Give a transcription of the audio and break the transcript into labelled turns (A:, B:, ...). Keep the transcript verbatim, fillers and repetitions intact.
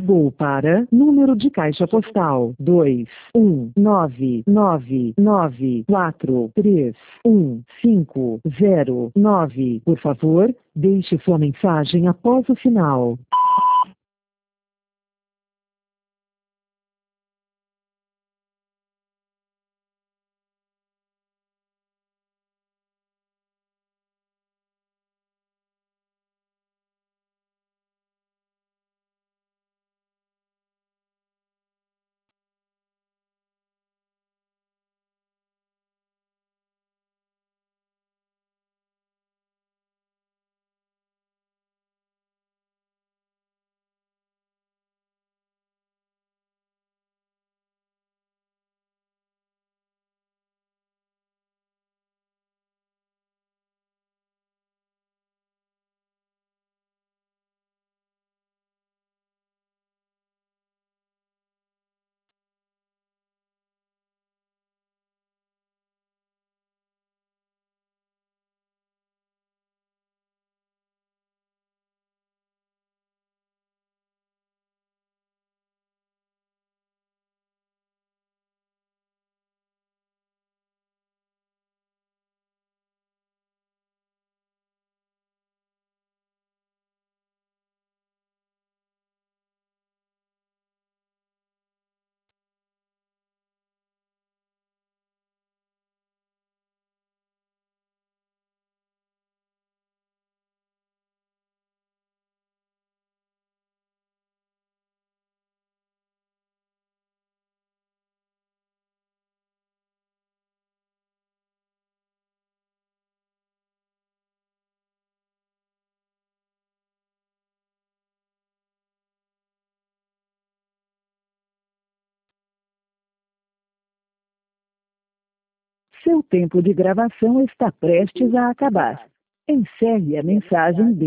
A: Ligou para número de caixa postal dois um nove nove nove quatro três um cinco zero nove. Por favor, deixe sua mensagem após o sinal. Seu tempo de gravação está prestes a acabar. Encerre a mensagem